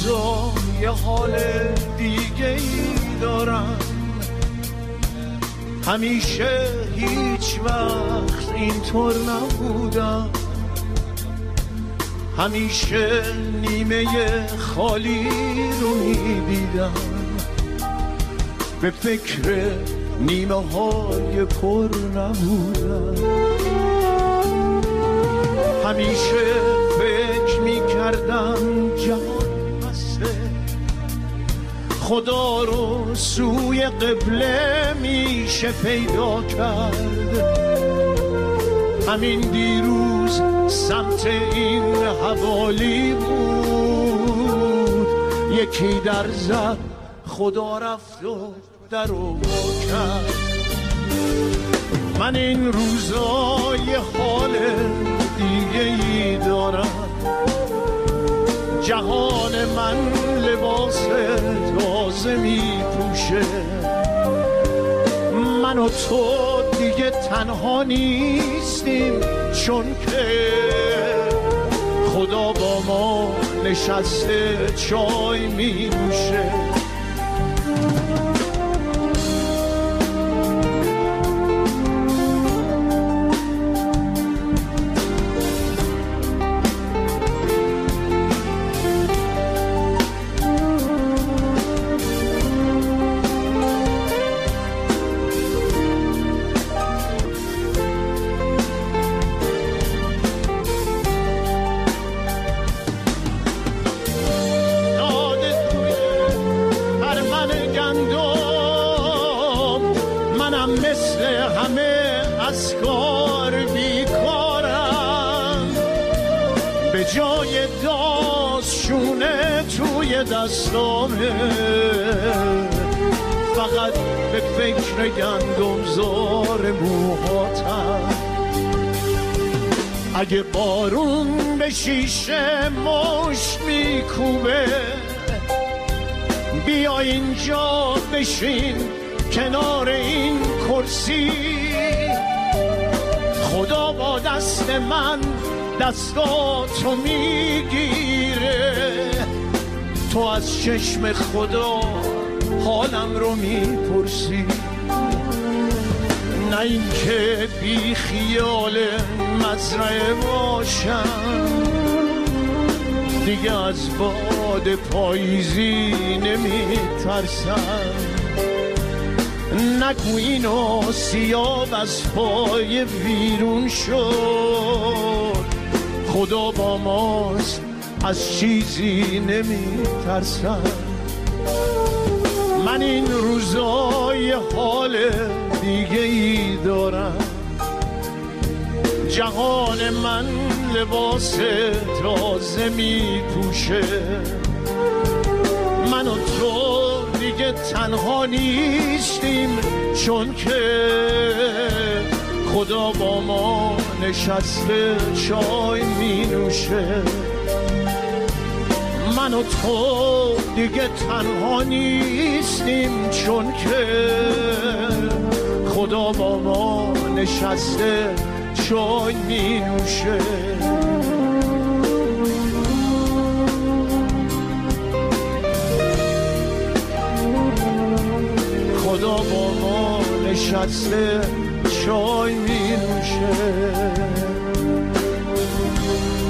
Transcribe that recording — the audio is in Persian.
روزا یه حال دیگه ای دارم، همیشه هیچ وقت اینطور نبودم، همیشه نیمه خالی رو میدیدم، به فکر نیمه های پر نبودم، همیشه فکر میکردم جهان بسته، خدا رو سوی قبله میشه پیدا کرد. همین دیروز سمت این حوالی بود، یکی در زد خدا رفت و در رو با کرد. من این روزا یه حال دیگه ای دارم، جهان من لباس تازه می پوشه، من و تو دیگه تنها نیستیم، چون که خدا با ما نشسته چای می نوشه. دستامه فقط به فکر گندم زار موهاتم، اگه بارون به شیشه مشت میکوبه، بیا اینجا بشین کنار این کرسی، خدا با دست من دستاتو میگیره، تو از چشم خدا حالم رو میپرسی، نه این که بی خیال مزرعه باشم، دیگه از باد پاییزی نمیترسم، نگو اینو سیاب از پای بیرون شد، خدا با ماست از چیزی نمیترسم. من این روزای حال دیگه ای دارم، جهان من لباس تازه میپوشه، من و تو دیگه تنها نیستیم، چون که خدا با ما نشسته چای می نوشه. من و تو دیگه تنها نیستیم، چون که خدا با ما نشسته چای می نوشه. خدا با ما نشسته چای می نوشه.